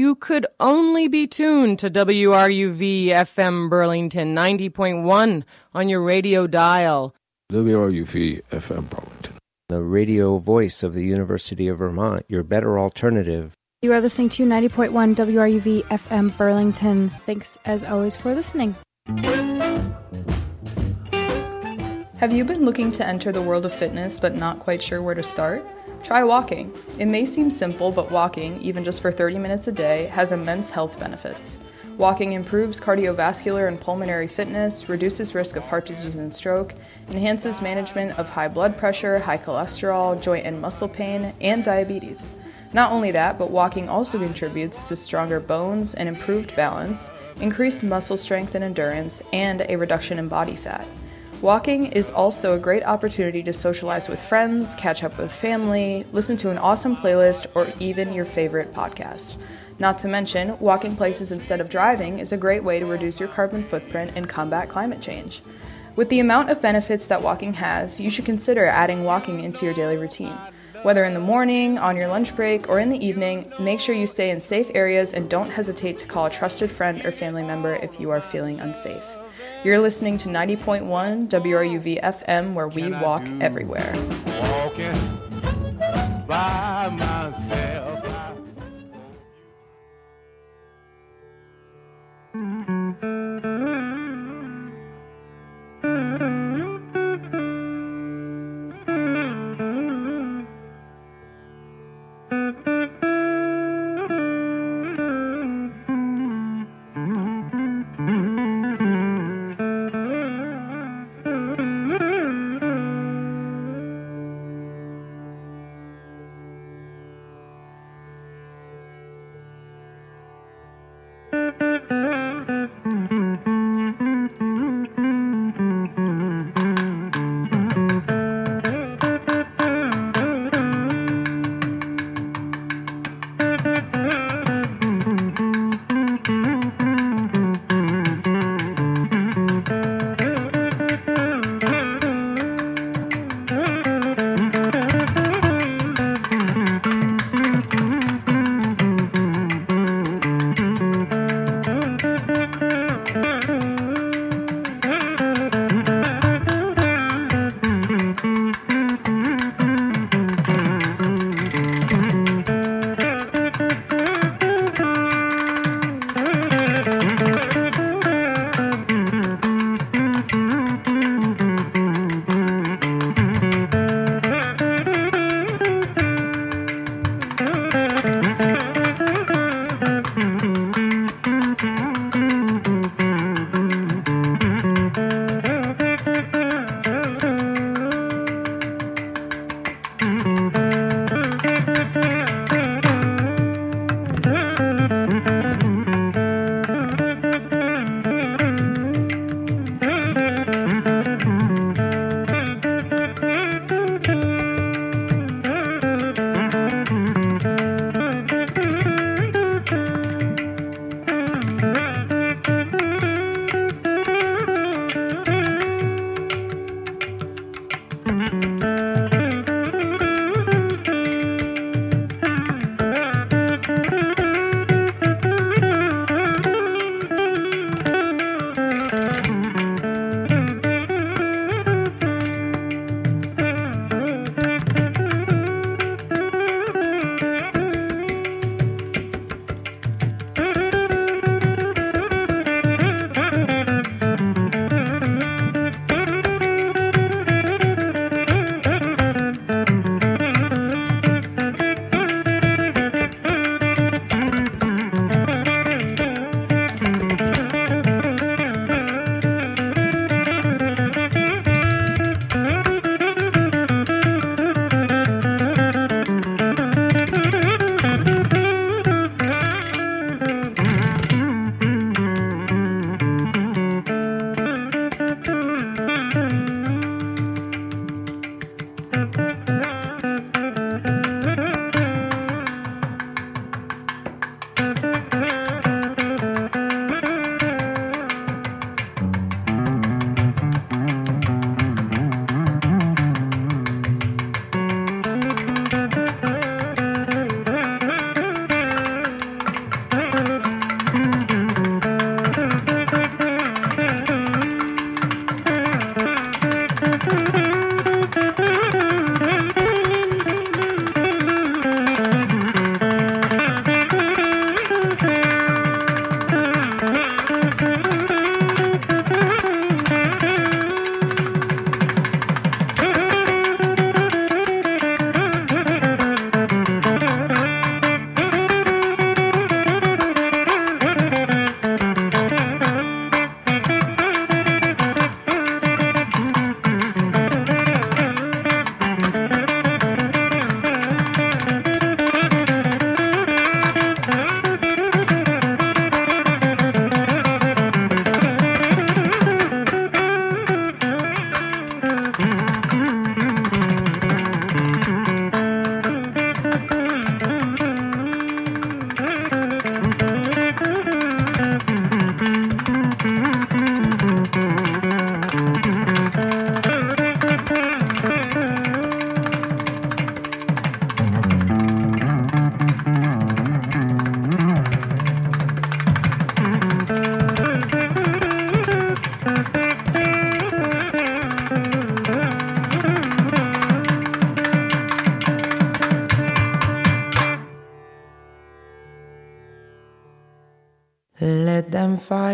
you could only be tuned to WRUV FM Burlington 90.1 on your radio dial. WRUV FM Burlington, the radio voice of the University of Vermont, your better alternative. You are listening to 90.1 WRUV FM Burlington. Thanks, as always, for listening. Have you been looking to enter the world of fitness but not quite sure where to start? Try walking. It may seem simple, but walking, even just for 30 minutes a day, has immense health benefits. Walking improves cardiovascular and pulmonary fitness, reduces risk of heart disease and stroke, enhances management of high blood pressure, high cholesterol, joint and muscle pain, and diabetes. Not only that, but walking also contributes to stronger bones and improved balance, increased muscle strength and endurance, and a reduction in body fat. Walking is also a great opportunity to socialize with friends, catch up with family, listen to an awesome playlist, or even your favorite podcast. Not to mention, walking places instead of driving is a great way to reduce your carbon footprint and combat climate change. With the amount of benefits that walking has, you should consider adding walking into your daily routine. Whether in the morning, on your lunch break, or in the evening, make sure you stay in safe areas and don't hesitate to call a trusted friend or family member if you are feeling unsafe. You're listening to 90.1 WRUV FM, where we walk everywhere. Walking by myself.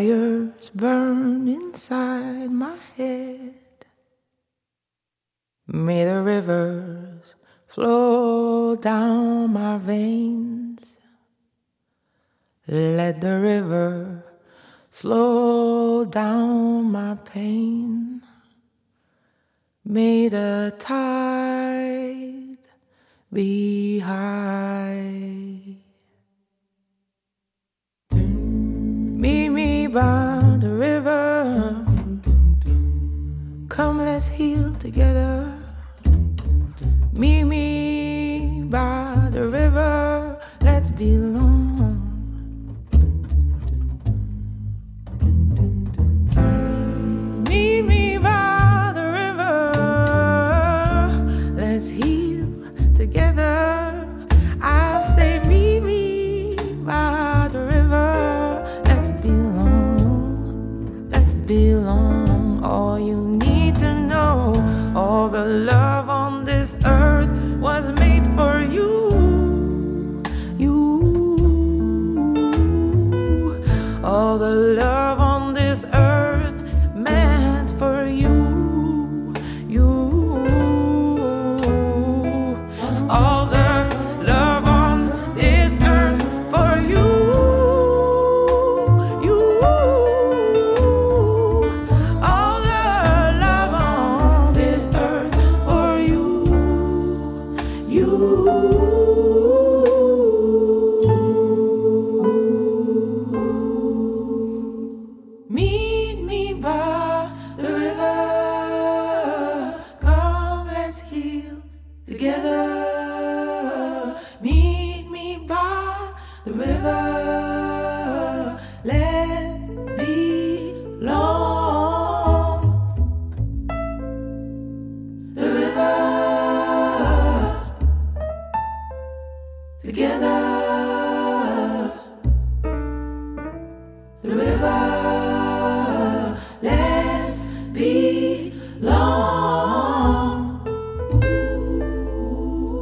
fires burn inside my head. May the rivers flow down my veins. Let the river slow down my pain. May the tide be high. Meet me by the river. Come, let's heal together. Meet me by the river. Let's belong. Meet me by the river. Let's heal together. I say meet me by the river. Let's belong. Let's belong. All you need to know, all the love on this earth was made for you. All the love on this earth meant for you. All the love on this earth for you. All the love on this earth for you. Meet me by the river. Come, let's heal together. Meet me by the river. Let belong. The river. Together. The river. Let's belong. Ooh.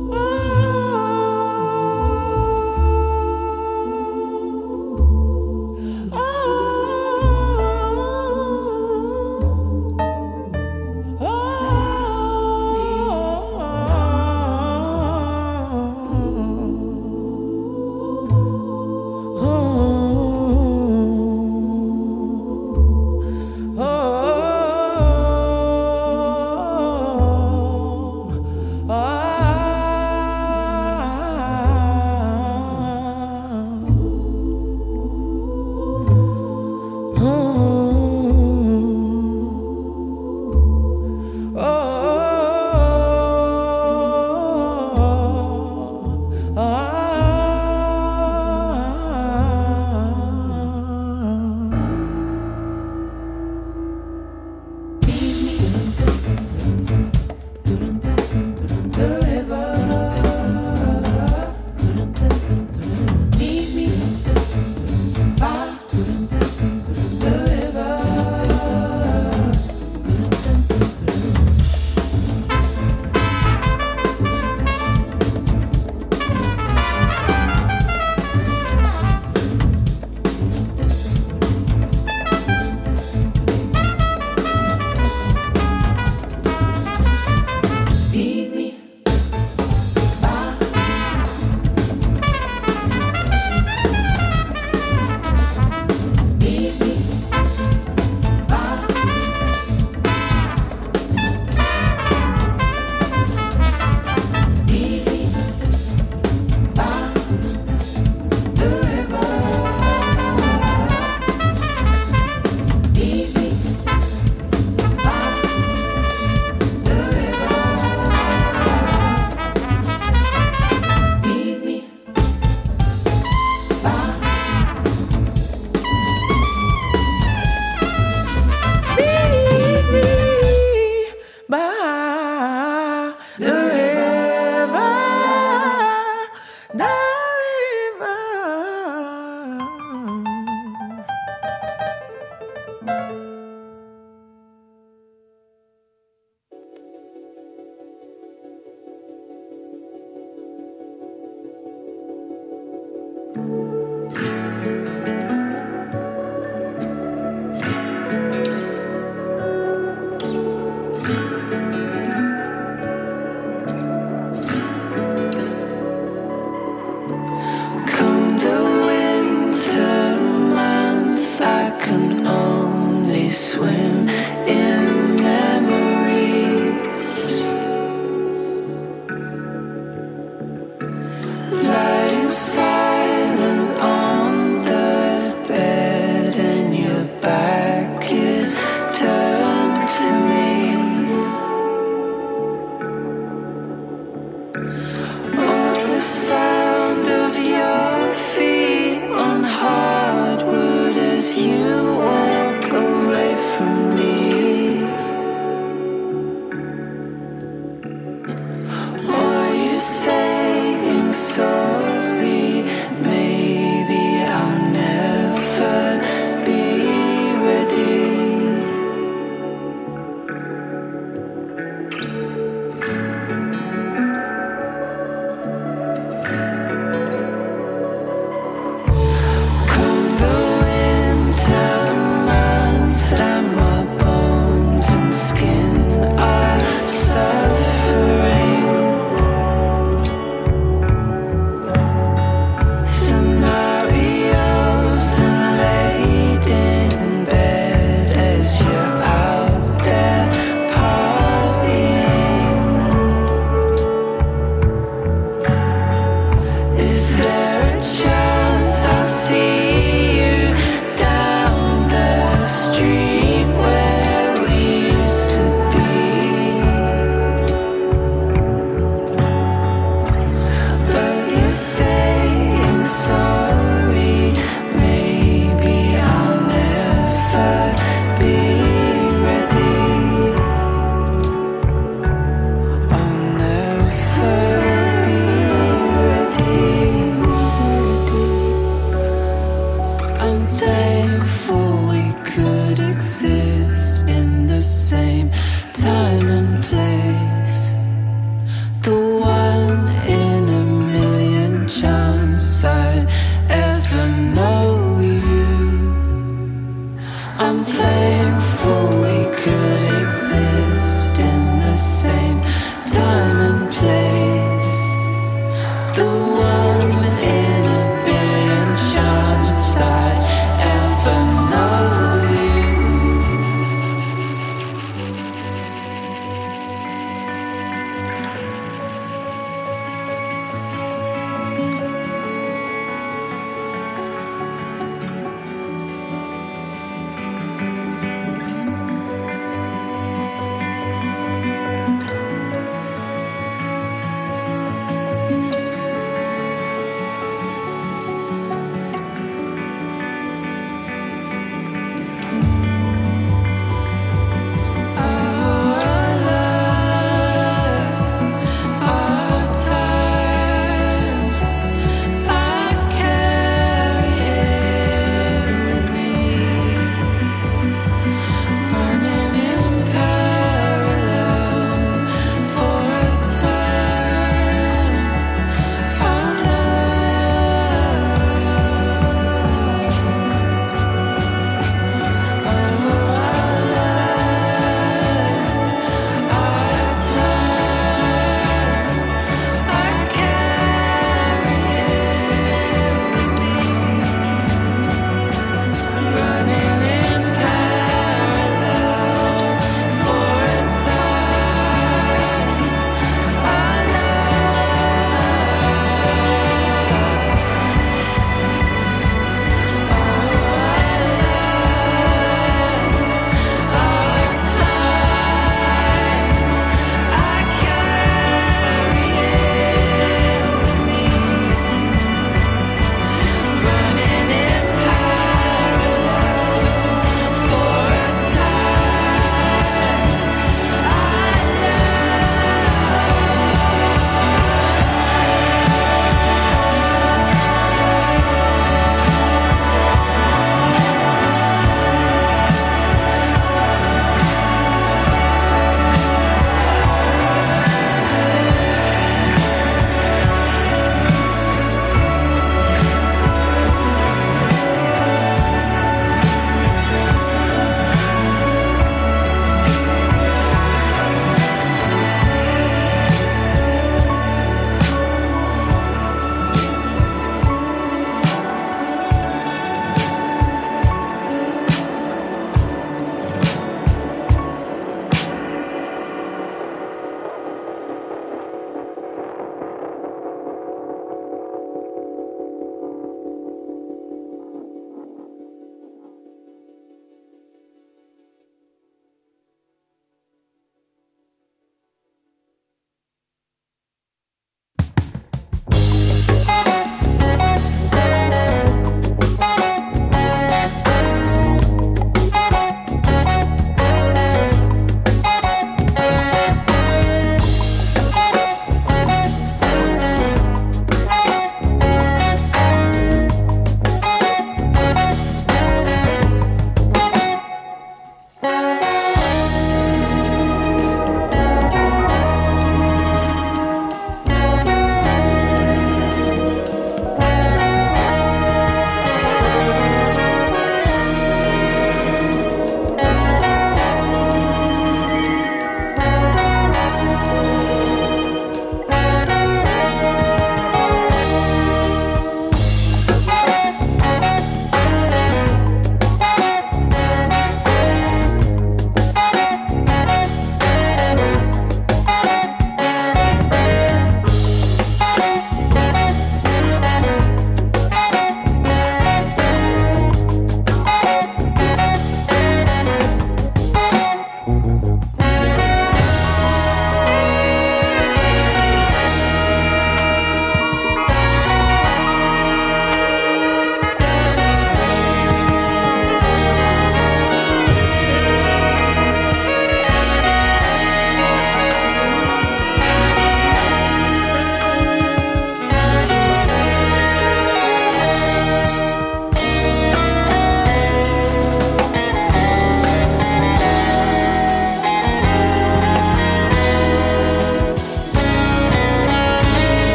swim in memories. Lying silent on the bed and your back is turned to me. Oh, the sound of your feet on hardwood as you walk away from me.